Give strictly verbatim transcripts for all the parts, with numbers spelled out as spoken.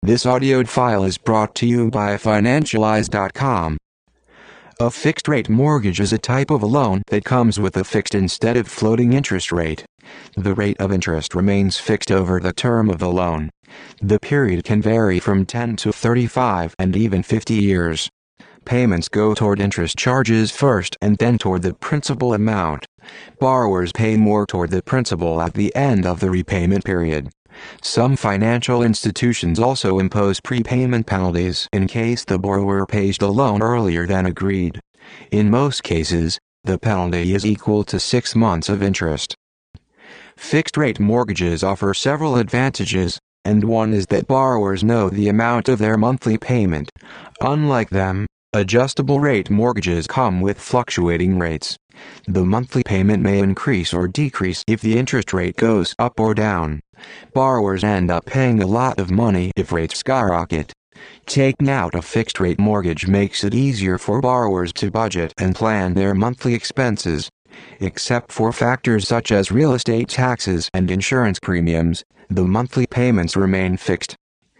This audio file is brought to you by Financialize dot com. A fixed-rate mortgage is a type of a loan that comes with a fixed instead of floating interest rate. The rate of interest remains fixed over the term of the loan. The period can vary from ten to thirty-five and even fifty years. Payments go toward interest charges first and then toward the principal amount. Borrowers pay more toward the principal at the end of the repayment period. Some financial institutions also impose prepayment penalties in case the borrower pays the loan earlier than agreed. In most cases, the penalty is equal to six months of interest. Fixed-rate mortgages offer several advantages, and one is that borrowers know the amount of their monthly payment. Unlike them, adjustable-rate mortgages come with fluctuating rates. The monthly payment may increase or decrease if the interest rate goes up or down. Borrowers end up paying a lot of money if rates skyrocket. Taking out a fixed-rate mortgage makes it easier for borrowers to budget and plan their monthly expenses. Except for factors such as real estate taxes and insurance premiums, the monthly payments remain fixed.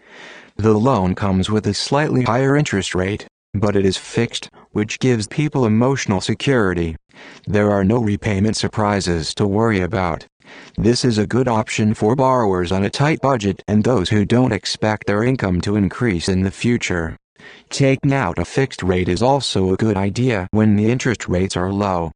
The loan comes with a slightly higher interest rate, but it is fixed, which gives people emotional security. There are no repayment surprises to worry about. This is a good option for borrowers on a tight budget and those who don't expect their income to increase in the future. Taking out a fixed rate is also a good idea when the interest rates are low.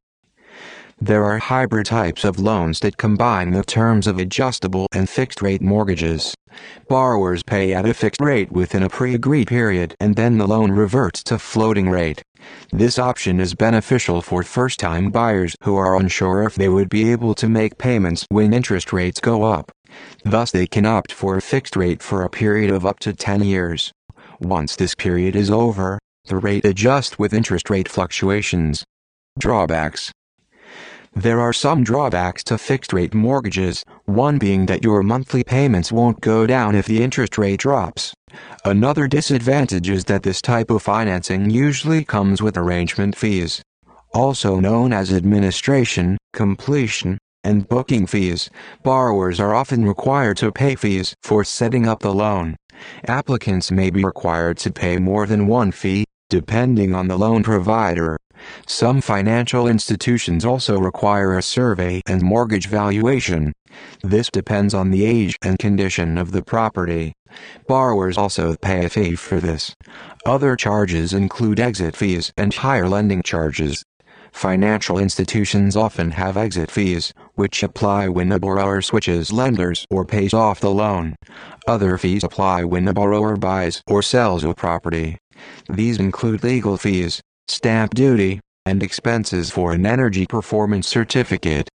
There are hybrid types of loans that combine the terms of adjustable and fixed-rate mortgages. Borrowers pay at a fixed rate within a pre-agreed period and then the loan reverts to floating rate. This option is beneficial for first-time buyers who are unsure if they would be able to make payments when interest rates go up. Thus they can opt for a fixed rate for a period of up to ten years. Once this period is over, the rate adjusts with interest rate fluctuations. Drawbacks. There are some drawbacks to fixed-rate mortgages, one being that your monthly payments won't go down if the interest rate drops. Another disadvantage is that this type of financing usually comes with arrangement fees, also known as administration, completion, and booking fees. Borrowers are often required to pay fees for setting up the loan. Applicants may be required to pay more than one fee, depending on the loan provider. Some financial institutions also require a survey and mortgage valuation. This depends on the age and condition of the property. Borrowers also pay a fee for this. Other charges include exit fees and higher lending charges. Financial institutions often have exit fees, which apply when a borrower switches lenders or pays off the loan. Other fees apply when a borrower buys or sells a property. These include legal fees, stamp duty, and expenses for an energy performance certificate.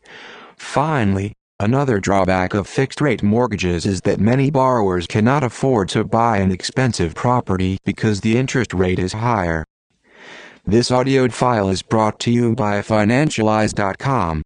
Finally, another drawback of fixed-rate mortgages is that many borrowers cannot afford to buy an expensive property because the interest rate is higher. This audio file is brought to you by Financialize dot com.